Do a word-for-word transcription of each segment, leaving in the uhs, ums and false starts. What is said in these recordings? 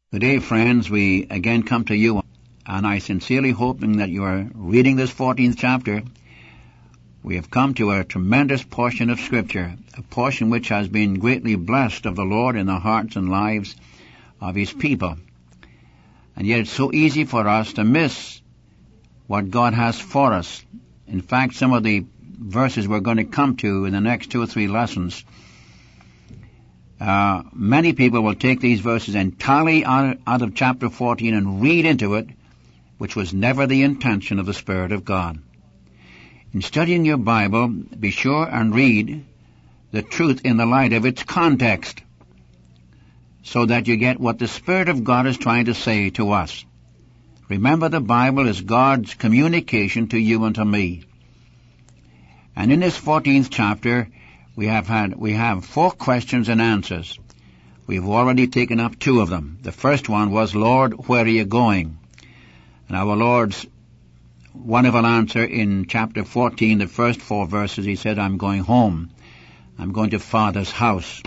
Good day, friends. We again come to you, and I sincerely hoping that you are reading this fourteenth chapter. We have come to a tremendous portion of Scripture, a portion which has been greatly blessed of the Lord in the hearts and lives of His people. And yet it's so easy for us to miss what God has for us. In fact, some of the verses we're going to come to in the next two or three lessons, Uh, many people will take these verses entirely out, out of chapter fourteen and read into it, which was never the intention of the Spirit of God. In studying your Bible, be sure and read the truth in the light of its context, so that you get what the Spirit of God is trying to say to us. Remember, the Bible is God's communication to you and to me. And in this fourteenth chapter, We have had, we have four questions and answers. We've already taken up two of them. The first one was, Lord, where are you going? And our Lord's wonderful answer in chapter fourteen, the first four verses, He said, I'm going home. I'm going to Father's house.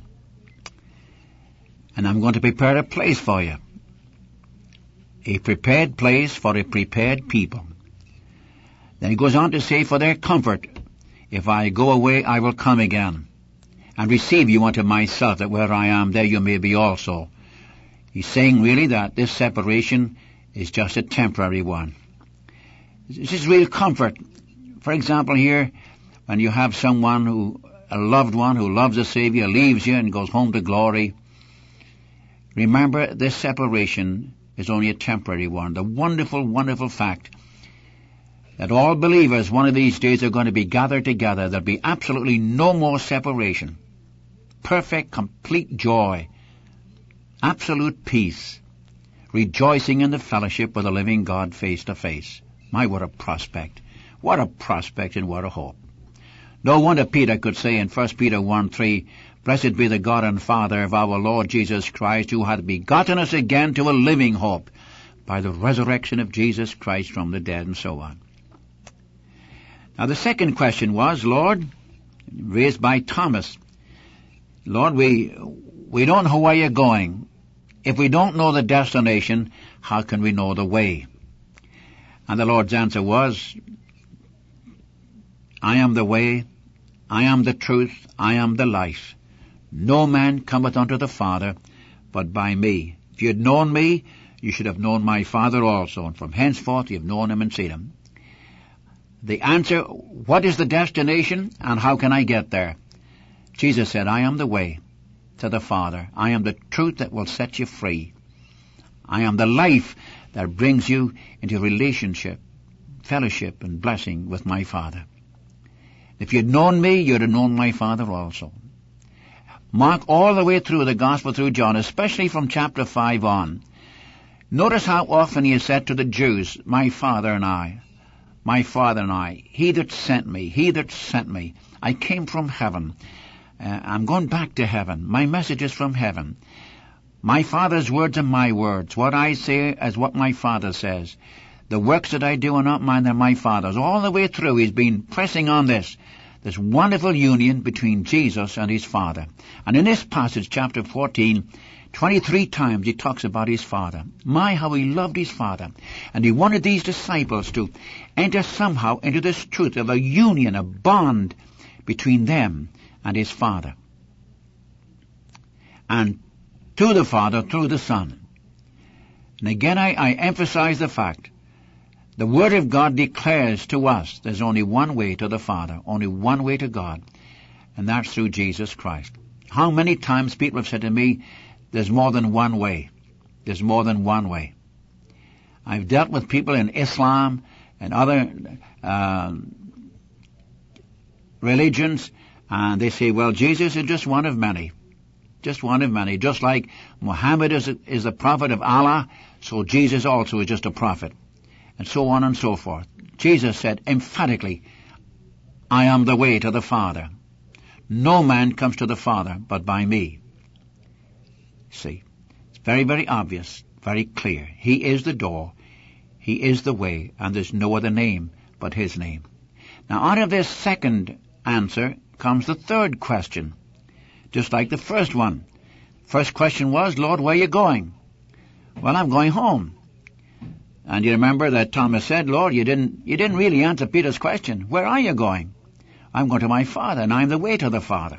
And I'm going to prepare a place for you. A prepared place for a prepared people. Then He goes on to say, for their comfort, if I go away, I will come again, and receive you unto myself, that where I am, there you may be also. He's saying really that this separation is just a temporary one. This is real comfort. For example, here, when you have someone who, a loved one who loves the Savior, leaves you and goes home to glory, remember this separation is only a temporary one. The wonderful, wonderful fact that all believers one of these days are going to be gathered together. There'll be absolutely no more separation. Perfect, complete joy. Absolute peace. Rejoicing in the fellowship with the living God face to face. My, what a prospect. What a prospect and what a hope. No wonder Peter could say in First Peter one three, Blessed be the God and Father of our Lord Jesus Christ, who hath begotten us again to a living hope by the resurrection of Jesus Christ from the dead, and so on. Now the second question was, Lord, raised by Thomas, Lord, we we don't know where you're going. If we don't know the destination, how can we know the way? And the Lord's answer was, I am the way, I am the truth, I am the life. No man cometh unto the Father but by me. If you had known me, you should have known my Father also, and from henceforth you have known him and seen him. The answer, what is the destination and how can I get there? Jesus said, I am the way to the Father. I am the truth that will set you free. I am the life that brings you into relationship, fellowship, and blessing with my Father. If you'd known me, you'd have known my Father also. Mark all the way through the Gospel through John, especially from chapter five on. Notice how often He has said to the Jews, my Father and I. My Father and I, He that sent me, He that sent me. I came from heaven. Uh, I'm going back to heaven. My message is from heaven. My Father's words are my words. What I say is what my Father says. The works that I do are not mine, they're my Father's. All the way through, He's been pressing on this, this wonderful union between Jesus and His Father. And in this passage, chapter fourteen, twenty-three times He talks about His Father. My, how He loved His Father. And He wanted these disciples to enter somehow into this truth of a union, a bond between them and His Father. And to the Father through the Son. And again I, I emphasize the fact, the Word of God declares to us there's only one way to the Father, only one way to God, and that's through Jesus Christ. How many times people have said to me, there's more than one way. There's more than one way. I've dealt with people in Islam and other uh, religions, and they say, well, Jesus is just one of many. Just one of many. Just like Muhammad is a, is a prophet of Allah, so Jesus also is just a prophet. And so on and so forth. Jesus said emphatically, I am the way to the Father. No man comes to the Father but by me. See, it's very, very obvious, very clear. He is the door, He is the way, and there's no other name but His name. Now, out of this second answer comes the third question, just like the first one. First question was, Lord, where are you going? Well, I'm going home. And you remember that Thomas said, Lord, you didn't, you didn't really answer Peter's question. Where are you going? I'm going to my Father, and I'm the way to the Father.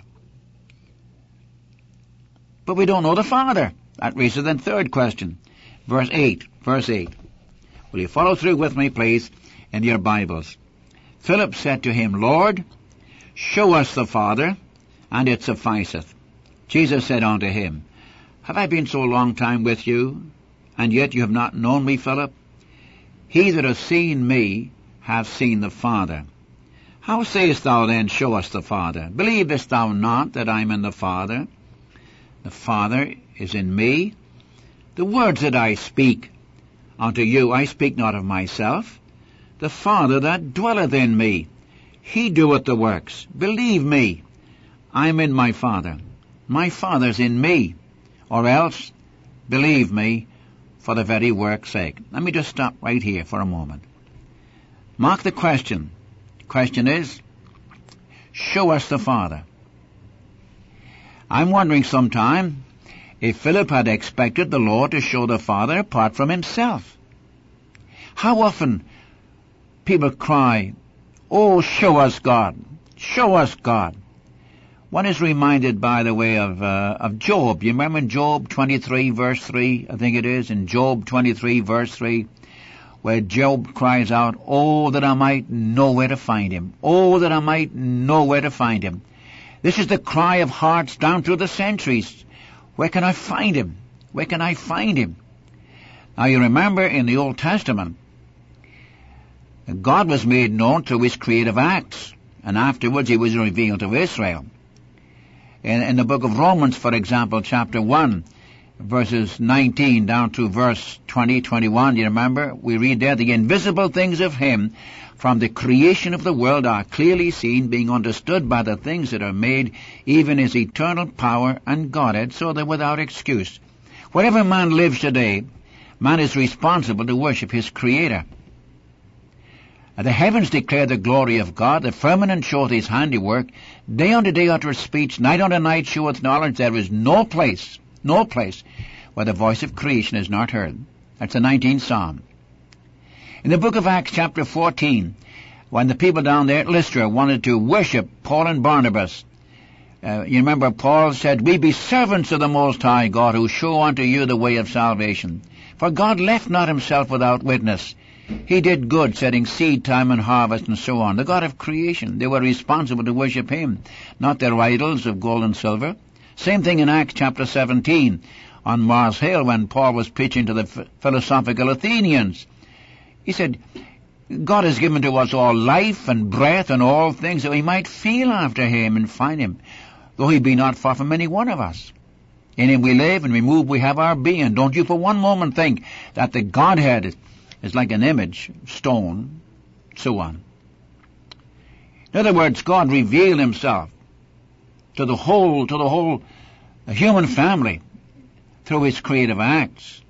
But we don't know the Father. That raises the third question. Verse eight. Verse eight. Will you follow through with me, please, in your Bibles? Philip said to him, Lord, show us the Father, and it sufficeth. Jesus said unto him, Have I been so long time with you, and yet you have not known me, Philip? He that hath seen me hath seen the Father. How sayest thou then, show us the Father? Believest thou not that I am in the Father? The Father is in me. The words that I speak unto you, I speak not of myself. The Father that dwelleth in me, he doeth the works. Believe me, I am in my Father. My Father's in me. Or else, believe me, for the very work's sake. Let me just stop right here for a moment. Mark the question. The question is, show us the Father. I'm wondering sometime if Philip had expected the Lord to show the Father apart from himself. How often people cry, Oh, show us God. Show us God. One is reminded, by the way, of uh, of Job. You remember in Job twenty-three, verse three, I think it is, in Job twenty-three, verse three, where Job cries out, Oh, that I might know where to find him. Oh, that I might know where to find him. This is the cry of hearts down through the centuries. Where can I find him? Where can I find him? Now you remember in the Old Testament, God was made known through his creative acts, and afterwards he was revealed to Israel. In, in the book of Romans, for example, chapter one, verses nineteen down to verse twenty, twenty-one, you remember? We read there, The invisible things of him from the creation of the world are clearly seen, being understood by the things that are made, even his eternal power and Godhead, so that without excuse. Wherever man lives today, man is responsible to worship his Creator. The heavens declare the glory of God, the firmament showeth his handiwork, day unto day uttereth speech, night unto night showeth knowledge. There is no place, no place, where the voice of creation is not heard. That's the nineteenth Psalm. In the book of Acts chapter fourteen, when the people down there at Lystra wanted to worship Paul and Barnabas, uh, you remember Paul said, We be servants of the Most High God, who show unto you the way of salvation. For God left not himself without witness. He did good, setting seed time and harvest and so on. The God of creation. They were responsible to worship him, not their idols of gold and silver. Same thing in Acts chapter seventeen, on Mars Hill, when Paul was preaching to the philosophical Athenians. He said, God has given to us all life and breath and all things, that we might feel after him and find him, though he be not far from any one of us. In him we live and we move, we have our being. Don't you for one moment think that the Godhead is like an image, stone, so on. In other words, God revealed himself to the whole, to the whole human family through his creative acts.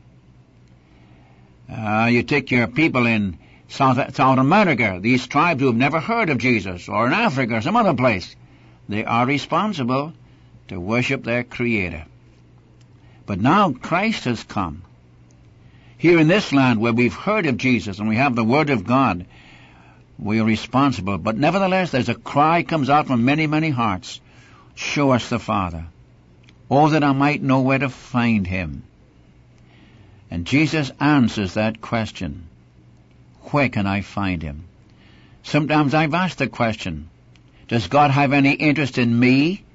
Uh, you take your people in South, South America, these tribes who have never heard of Jesus, or in Africa or some other place, they are responsible to worship their Creator. But now Christ has come. Here in this land where we've heard of Jesus and we have the Word of God, we are responsible. But nevertheless, there's a cry comes out from many, many hearts. Show us the Father. Oh, that I might know where to find him. And Jesus answers that question. Where can I find him? Sometimes I've asked the question, does God have any interest in me?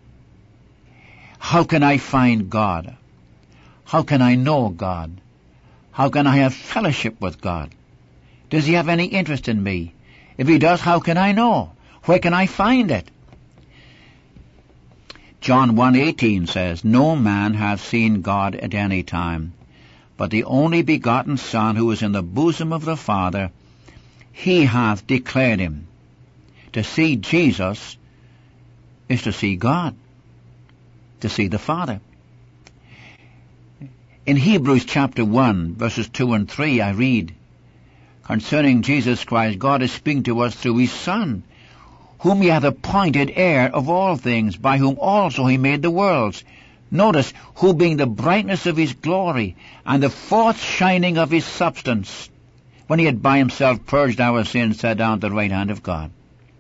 How can I find God? How can I know God? How can I have fellowship with God? Does he have any interest in me? If he does, how can I know? Where can I find it? John one eighteen says, No man hath seen God at any time, but the only begotten Son, who is in the bosom of the Father, he hath declared him. To see Jesus is to see God, to see the Father. In Hebrews chapter one, verses two and three, I read, concerning Jesus Christ, God is speaking to us through his Son, whom he hath appointed heir of all things, by whom also he made the worlds, Notice, who being the brightness of his glory and the forth shining of his substance, when he had by himself purged our sins, sat down at the right hand of God.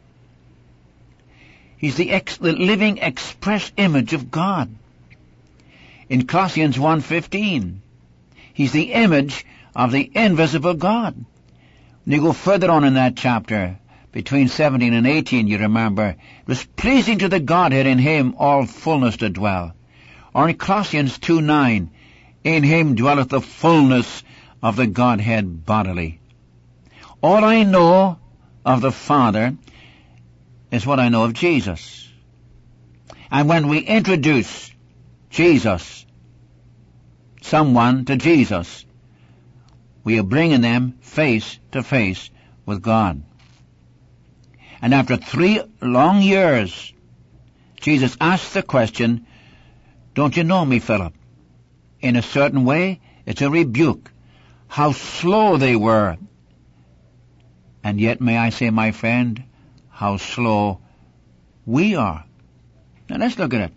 He's the, ex- the living express image of God. In Colossians one fifteen, he's the image of the invisible God. When you go further on in that chapter, between seventeen and eighteen, you remember, it was pleasing to the Godhead in him all fullness to dwell. Or in Colossians two nine, in him dwelleth the fullness of the Godhead bodily. All I know of the Father is what I know of Jesus. And when we introduce Jesus, someone to Jesus, we are bringing them face to face with God. And after three long years, Jesus asked the question, don't you know me, Philip? In a certain way, it's a rebuke. How slow they were. And yet, may I say, my friend, how slow we are. Now let's look at it.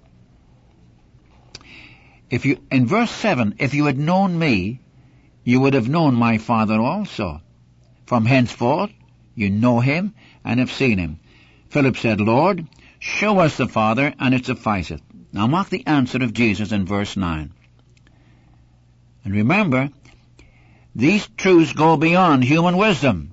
If you, in verse seven, if you had known me, you would have known my Father also. From henceforth, you know him and have seen him. Philip said, Lord, show us the Father, and it sufficeth. Now mark the answer of Jesus in verse nine. And remember, these truths go beyond human wisdom.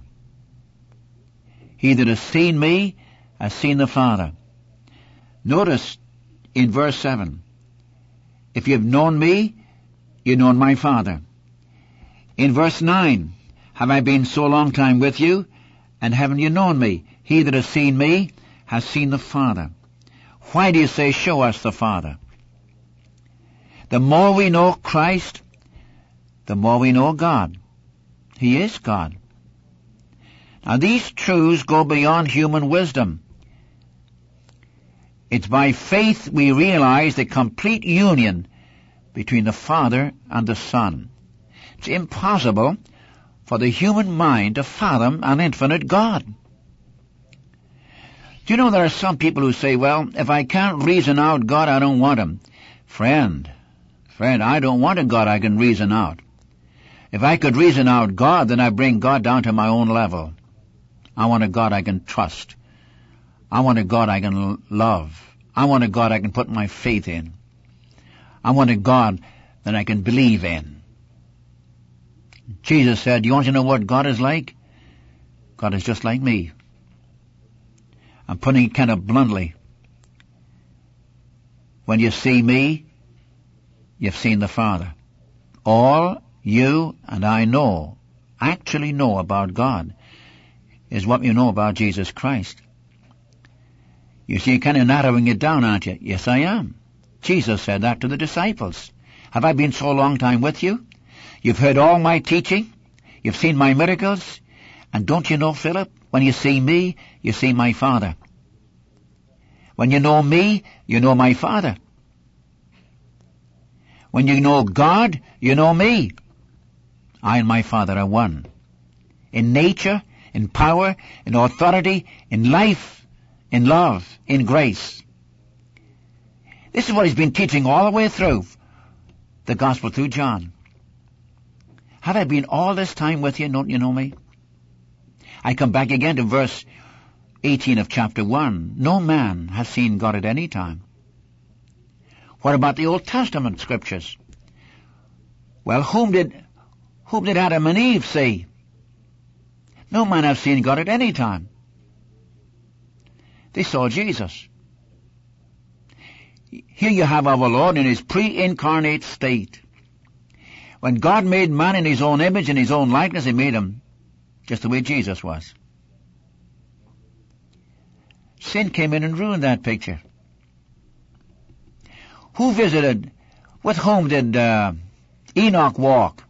He that has seen me has seen the Father. Notice in verse seven, if you have known me, you've known my Father. In verse nine, have I been so long time with you, and haven't you known me? He that has seen me has seen the Father. Why do you say, show us the Father? The more we know Christ, the more we know God. He is God. Now these truths go beyond human wisdom. It's by faith we realize the complete union between the Father and the Son. It's impossible for the human mind to fathom an infinite God. Do you know there are some people who say, well, if I can't reason out God, I don't want him. Friend, friend, I don't want a God I can reason out. If I could reason out God, then I bring God down to my own level. I want a God I can trust. I want a God I can love. I want a God I can put my faith in. I want a God that I can believe in. Jesus said, you want to know what God is like? God is just like me. I'm putting it kind of bluntly. When you see me, you've seen the Father. All you and I know, actually know about God, is what you know about Jesus Christ. You see, you're kind of narrowing it down, aren't you? Yes, I am. Jesus said that to the disciples. Have I been so long time with you? You've heard all my teaching. You've seen my miracles. And don't you know, Philip, when you see me, you see my Father. When you know me, you know my Father. When you know God, you know me. I and my Father are one. In nature, in power, in authority, in life, in love, in grace. This is what he's been teaching all the way through the gospel through John. Have I been all this time with you? Don't you know me? I come back again to verse eighteen of chapter one. No man has seen God at any time. What about the Old Testament scriptures? Well, whom did, whom did Adam and Eve see? No man has seen God at any time. They saw Jesus. Here you have our Lord in his pre-incarnate state. When God made man in his own image and his own likeness, he made him just the way Jesus was. Sin came in and ruined that picture. Who visited, with whom did uh, Enoch walk?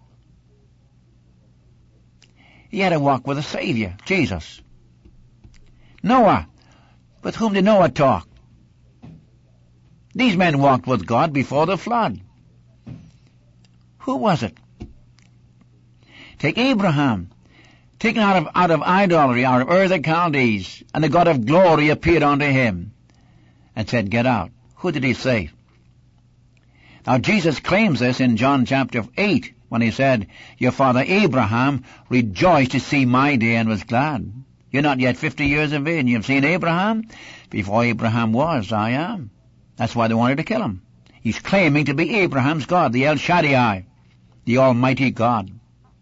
He had to walk with a Savior, Jesus. Noah, with whom did Noah talk? These men walked with God before the flood. Who was it? Take Abraham, taken out of, out of idolatry, out of Ur the Chaldees, and the God of glory appeared unto him and said, get out. Who did he say? Now Jesus claims this in John chapter eight when he said, your father Abraham rejoiced to see my day and was glad. You're not yet fifty years of age and you've seen Abraham? Before Abraham was, I am. That's why they wanted to kill him. He's claiming to be Abraham's God, the El Shaddai, the Almighty God.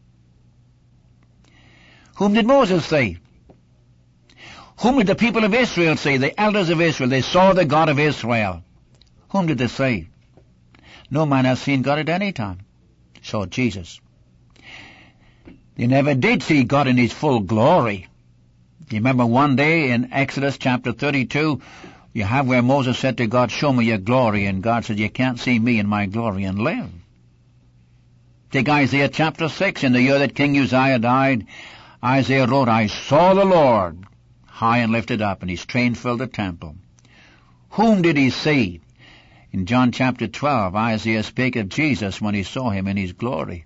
Whom did Moses say? Whom did the people of Israel say? The elders of Israel. They saw the God of Israel. Whom did they say? No man has seen God at any time. Saw Jesus. They never did see God in his full glory. You remember one day in Exodus chapter thirty-two, you have where Moses said to God, show me your glory, and God said, you can't see me in my glory and live. Take Isaiah chapter six, in the year that King Uzziah died, Isaiah wrote, I saw the Lord high and lifted up, and his train filled the temple. Whom did he see? In John chapter twelve, Isaiah spake of Jesus when he saw him in his glory.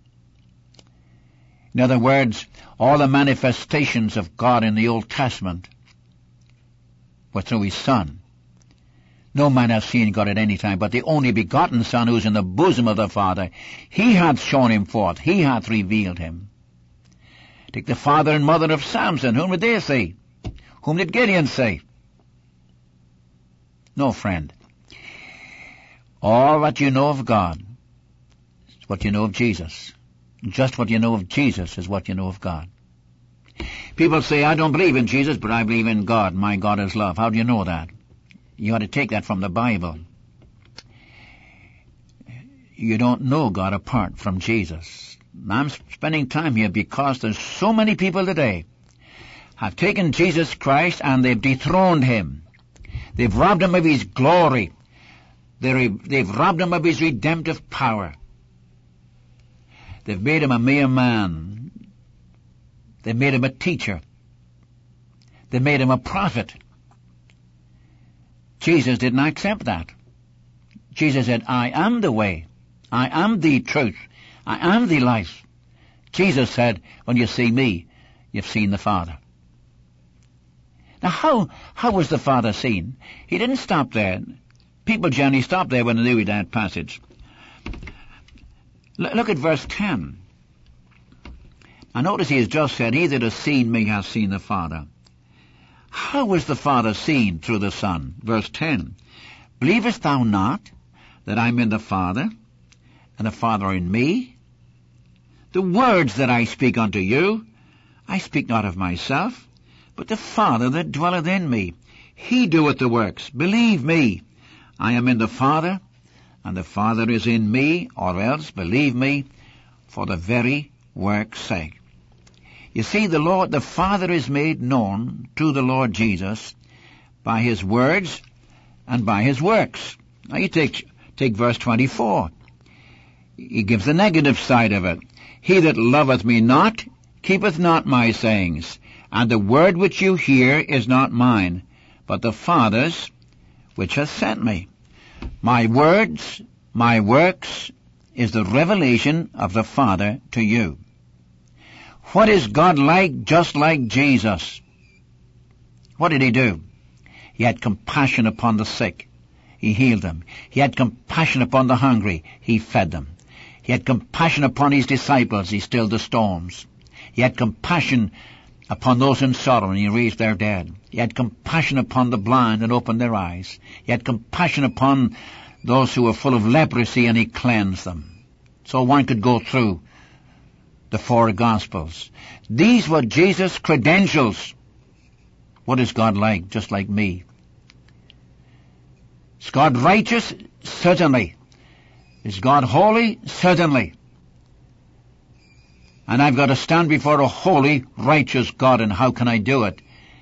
In other words, all the manifestations of God in the Old Testament were through his Son. No man hath seen God at any time, but the only begotten Son, who is in the bosom of the Father, he hath shown him forth, he hath revealed him. Take the father and mother of Samson. Whom did they say? Whom did Gideon say? No, friend. All that you know of God is what you know of Jesus. Just what you know of Jesus is what you know of God. People say, I don't believe in Jesus, but I believe in God. My God is love. How do you know that? You ought to take that from the Bible. You don't know God apart from Jesus. I'm spending time here because there's so many people today have taken Jesus Christ and they've dethroned him. They've robbed him of his glory. They've robbed him of his redemptive power. They've made him a mere man. They've made him a teacher. They made him a prophet. Jesus didn't accept that. Jesus said, I am the way. I am the truth. I am the life. Jesus said, when you see me, you've seen the Father. Now how, how was the Father seen? He didn't stop there. People generally stop there when they read that passage. L- look at verse ten. Now notice he has just said, he that has seen me has seen the Father. How was the Father seen through the Son? Verse ten. Believest thou not that I am in the Father, and the Father in me? The words that I speak unto you, I speak not of myself, but the Father that dwelleth in me. He doeth the works. Believe me. I am in the Father, and the Father is in me, or else believe me for the very work's sake. You see, the Lord, the Father is made known to the Lord Jesus by his words and by his works. Now you take, take verse twenty-four. He gives the negative side of it. He that loveth me not, keepeth not my sayings, and the word which you hear is not mine, but the Father's which hath sent me. My words, my works, is the revelation of the Father to you. What is God like? Just like Jesus. What did he do? He had compassion upon the sick. He healed them. He had compassion upon the hungry. He fed them. He had compassion upon his disciples. He stilled the storms. He had compassion upon those in sorrow, and he raised their dead. He had compassion upon the blind and opened their eyes. He had compassion upon those who were full of leprosy, and he cleansed them. So one could go through the four Gospels. These were Jesus' credentials. What is God like? Just like me. Is God righteous? Certainly. Is God holy? Certainly. And I've got to stand before a holy, righteous God, and how can I do it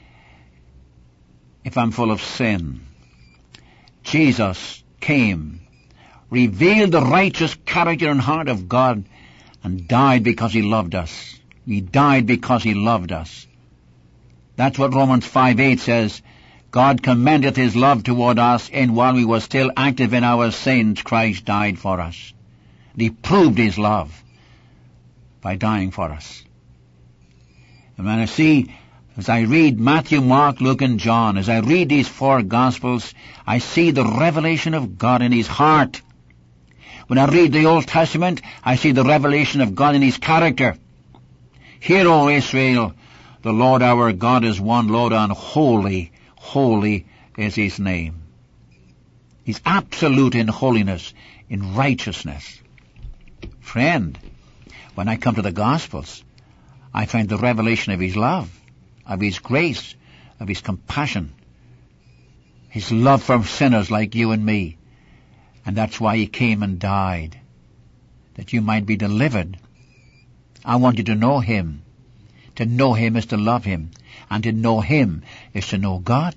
if I'm full of sin? Jesus came, revealed the righteous character and heart of God, and died because he loved us. He died because he loved us. That's what Romans five eight says. God commendeth his love toward us, and while we were still active in our sins, Christ died for us. And he proved his love by dying for us. And when I see, as I read Matthew, Mark, Luke, and John, as I read these four Gospels, I see the revelation of God in his heart. When I read the Old Testament, I see the revelation of God in His character. Hear, O Israel, the Lord our God is one Lord, and holy, holy is His name. He's absolute in holiness, in righteousness. Friend, when I come to the Gospels, I find the revelation of His love, of His grace, of His compassion, His love for sinners like you and me. And that's why He came and died, that you might be delivered. I want you to know Him. To know Him is to love Him, and to know Him is to know God.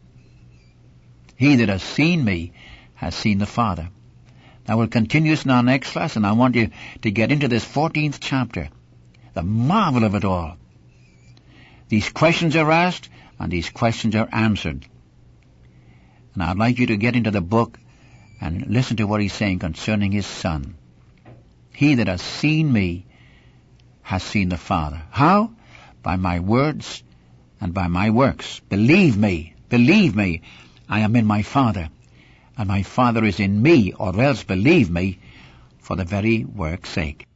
He that has seen me has seen the Father. Now we'll continue this in our next lesson. I want you to get into this fourteenth chapter, the marvel of it all. These questions are asked, and these questions are answered. And I'd like you to get into the book and listen to what He's saying concerning His Son. He that has seen me has seen the Father. How? By my words and by my works. Believe me, believe me, I am in my Father, and my Father is in me, or else believe me for the very work's sake.